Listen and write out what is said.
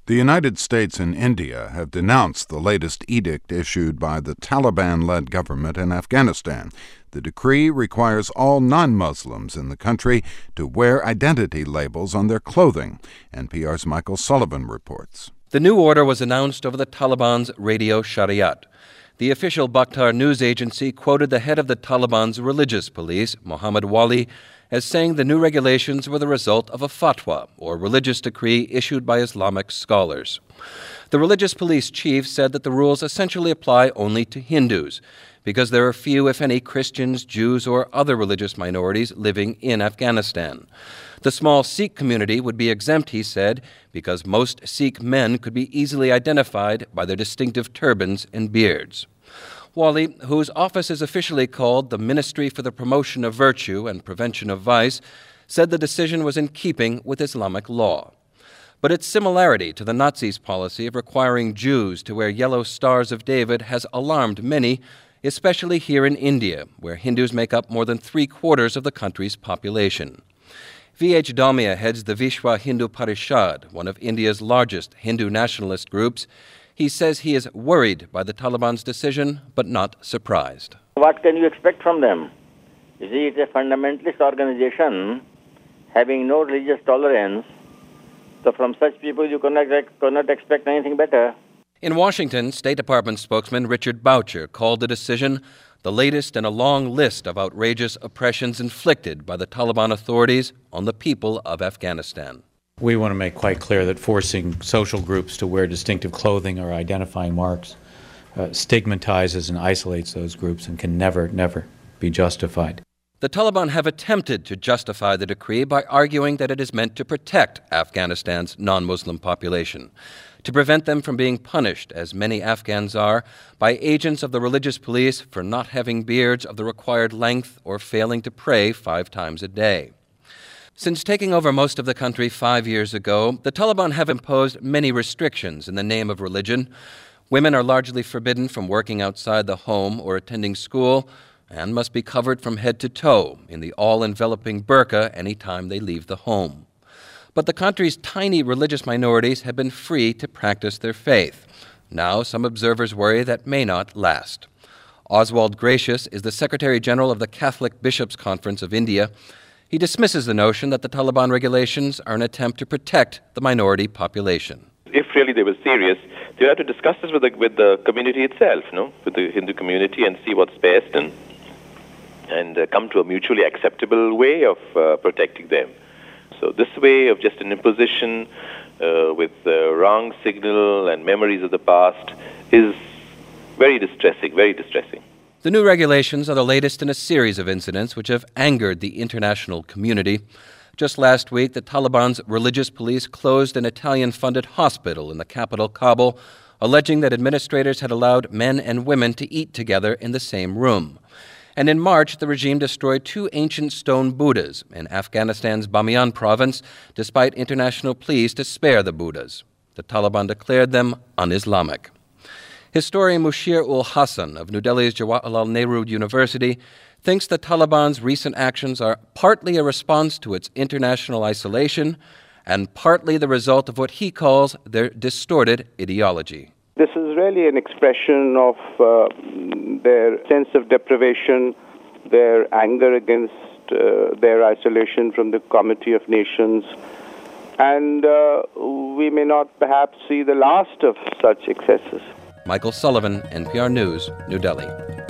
The United States and India have denounced the latest edict issued by the Taliban-led government in Afghanistan. The decree requires all non-Muslims in the country to wear identity labels on their clothing. NPR's Michael Sullivan reports. The new order was announced over the Taliban's Radio Shariat. The official Bakhtar news agency quoted the head of the Taliban's religious police, Mohammad Wali, as saying the new regulations were the result of a fatwa, or religious decree issued by Islamic scholars. The religious police chief said that the rules essentially apply only to Hindus, because there are few, if any, Christians, Jews, or other religious minorities living in Afghanistan. The small Sikh community would be exempt, he said, because most Sikh men could be easily identified by their distinctive turbans and beards. Wali, whose office is officially called the Ministry for the Promotion of Virtue and Prevention of Vice, said the decision was in keeping with Islamic law. But its similarity to the Nazis' policy of requiring Jews to wear yellow stars of David has alarmed many, especially here in India, where Hindus make up more than 3/4 of the country's population. V.H. Dalmia heads the Vishwa Hindu Parishad, one of India's largest Hindu nationalist groups. He says he is worried by the Taliban's decision, but not surprised. What can you expect from them? You see, it's a fundamentalist organization having no religious tolerance. So from such people, you cannot expect anything better. In Washington, State Department spokesman Richard Boucher called the decision the latest in a long list of outrageous oppressions inflicted by the Taliban authorities on the people of Afghanistan. We want to make quite clear that forcing social groups to wear distinctive clothing or identifying marks stigmatizes and isolates those groups and can never be justified. The Taliban have attempted to justify the decree by arguing that it is meant to protect Afghanistan's non-Muslim population, to prevent them from being punished, as many Afghans are, by agents of the religious police for not having beards of the required length or failing to pray 5 times a day. Since taking over most of the country 5 years ago, the Taliban have imposed many restrictions in the name of religion. Women are largely forbidden from working outside the home or attending school and must be covered from head to toe in the all-enveloping burqa any time they leave the home. But the country's tiny religious minorities have been free to practice their faith. Now, some observers worry that may not last. Oswald Gracious is the Secretary General of the Catholic Bishops' Conference of India. He dismisses the notion that the Taliban regulations are an attempt to protect the minority population. If really they were serious, they have to discuss this with the community itself, with the Hindu community, and see what's best and come to a mutually acceptable way of protecting them. So this way of just an imposition with the wrong signal and memories of the past is very distressing, very distressing. The new regulations are the latest in a series of incidents which have angered the international community. Just last week, the Taliban's religious police closed an Italian-funded hospital in the capital, Kabul, alleging that administrators had allowed men and women to eat together in the same room. And in March, the regime destroyed 2 ancient stone Buddhas in Afghanistan's Bamiyan province, despite international pleas to spare the Buddhas. The Taliban declared them un-Islamic. Historian Mushir-ul-Hassan of New Delhi's Jawaharlal Nehru University thinks the Taliban's recent actions are partly a response to its international isolation and partly the result of what he calls their distorted ideology. This is really an expression of their sense of deprivation, their anger against their isolation from the Comity of Nations, and we may not perhaps see the last of such excesses. Michael Sullivan, NPR News, New Delhi.